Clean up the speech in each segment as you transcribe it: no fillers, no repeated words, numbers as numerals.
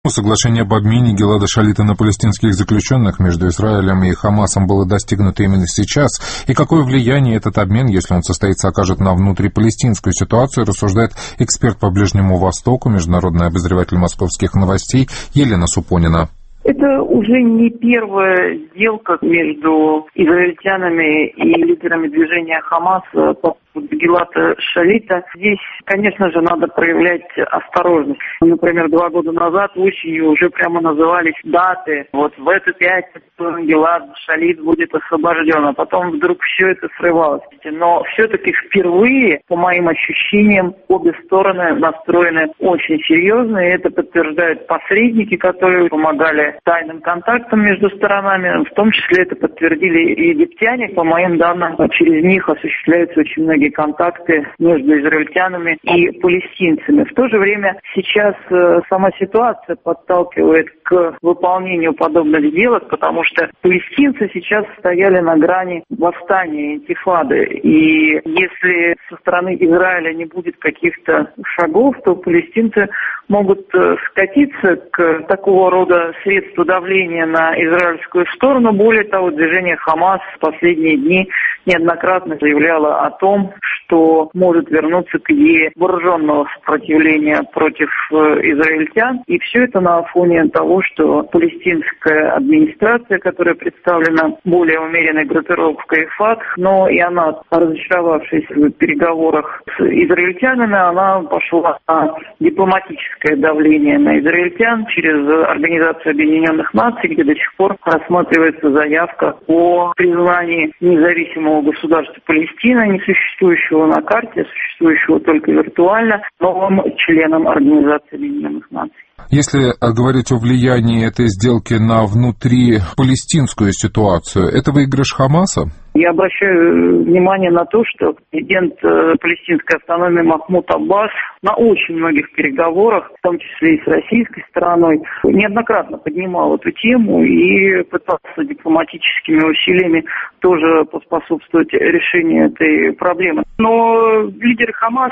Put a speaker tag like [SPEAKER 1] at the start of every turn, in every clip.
[SPEAKER 1] Соглашение об обмене Гилада Шалита на палестинских заключенных между Израилем и Хамасом было достигнуто именно сейчас, и какое влияние этот обмен, если он состоится, окажет на внутрипалестинскую ситуацию, рассуждает эксперт по Ближнему Востоку, международный обозреватель московских новостей Елена Супонина.
[SPEAKER 2] Это уже не первая сделка между израильтянами и лидерами движения Хамас по поводу Гилада Шалита. Здесь, конечно же, надо проявлять осторожность. Например, 2 года назад осенью уже прямо назывались даты. Вот в эту пятницу Гилад Шалит будет освобожден, а потом вдруг все это срывалось. Но все-таки впервые, по моим ощущениям, обе стороны настроены очень серьезно, и это подтверждают посредники, которые помогали тайным контактам между сторонами. В том числе это подтвердили и египтяне. По моим данным, через них осуществляются очень многие контакты между израильтянами и палестинцами. В то же время сейчас сама ситуация подталкивает к выполнению подобных сделок, потому что палестинцы сейчас стояли на грани восстания, интифады. И если со стороны Израиля не будет каких-то шагов, то палестинцы могут скатиться к такого рода средству давления на израильскую сторону. Более того, движение Хамас в последние дни неоднократно заявляло о том, что может вернуться к идее вооруженного сопротивления против израильтян. И все это на фоне того, что палестинская администрация, которая представлена более умеренной группировкой ФАТХ, но и она, разочаровавшись в переговорах с израильтянами, она пошла на дипломатическое давление на израильтян через Организацию Объединенных Наций, где до сих пор рассматривается заявка о признании независимого государства Палестина, не существующего на карте, существующего только виртуально, новым членом Организации Объединенных Наций.
[SPEAKER 1] Если говорить о влиянии этой сделки на внутрипалестинскую ситуацию, это выигрыш Хамаса?
[SPEAKER 2] Я обращаю внимание на то, что президент палестинской автономии Махмуд Аббас на очень многих переговорах, в том числе и с российской стороной, неоднократно поднимал эту тему и пытался дипломатическими усилиями тоже поспособствовать решению этой проблемы. Но лидеры Хамас,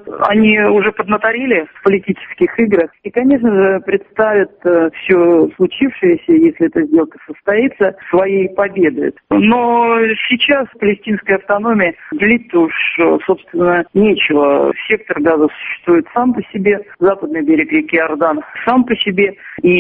[SPEAKER 2] они уже поднаторели в политических играх и, конечно же, представят все случившееся, если эта сделка состоится, своей победой. Но сейчас палестинская автономия делить-то уж, собственно, нечего. Сектор Газа существует сам по себе, западный берег реки Иордан сам по себе,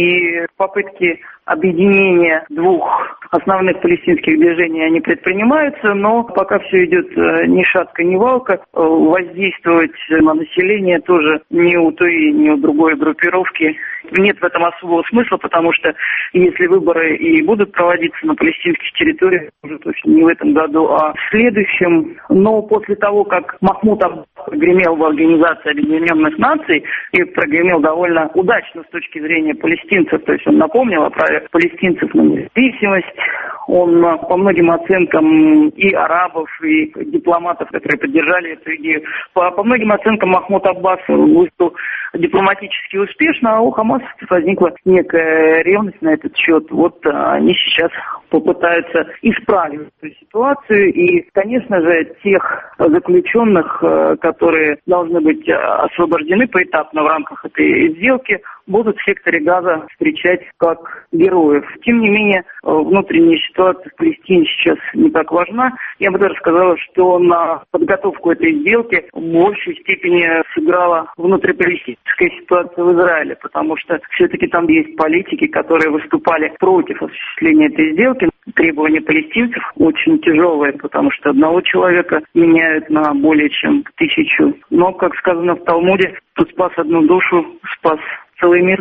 [SPEAKER 2] и попытки объединения двух основных палестинских движений они предпринимаются, но пока все идет ни шатка, ни валка, воздействовать на население тоже ни у той, ни у другой группировки нет в этом особого смысла, потому что если выборы и будут проводиться на палестинских территориях, уже точно не в этом году, а в следующем, но после того, как Махмуд Аббас прогремел в Организации Объединенных Наций и прогремел довольно удачно с точки зрения палестинцев, то есть он напомнил о праве палестинцев на независимость, он по многим оценкам и арабов, и дипломатов, которые поддержали эту идею, по многим оценкам Махмуд Аббас выступил дипломатически успешно, а у хамасовцев возникла некая ревность на этот счет. Вот они сейчас попытаются исправить эту ситуацию. И, конечно же, тех заключенных, которые должны быть освобождены поэтапно в рамках этой сделки, будут в секторе Газа встречать как героев. Тем не менее, внутренняя ситуация в Палестине сейчас не так важна. Я бы даже сказала, что на подготовку этой сделки в большей степени сыграла внутрипалестинская ситуация в Израиле, потому что все-таки там есть политики, которые выступали против осуществления этой сделки. Требования палестинцев очень тяжелые, потому что одного человека меняют на более чем 1000. Но, как сказано в Талмуде, кто спас одну душу, спас целый мир.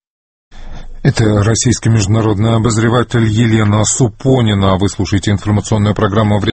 [SPEAKER 1] Это российский международный обозреватель Елена Супонина. Вы слушаете информационную программу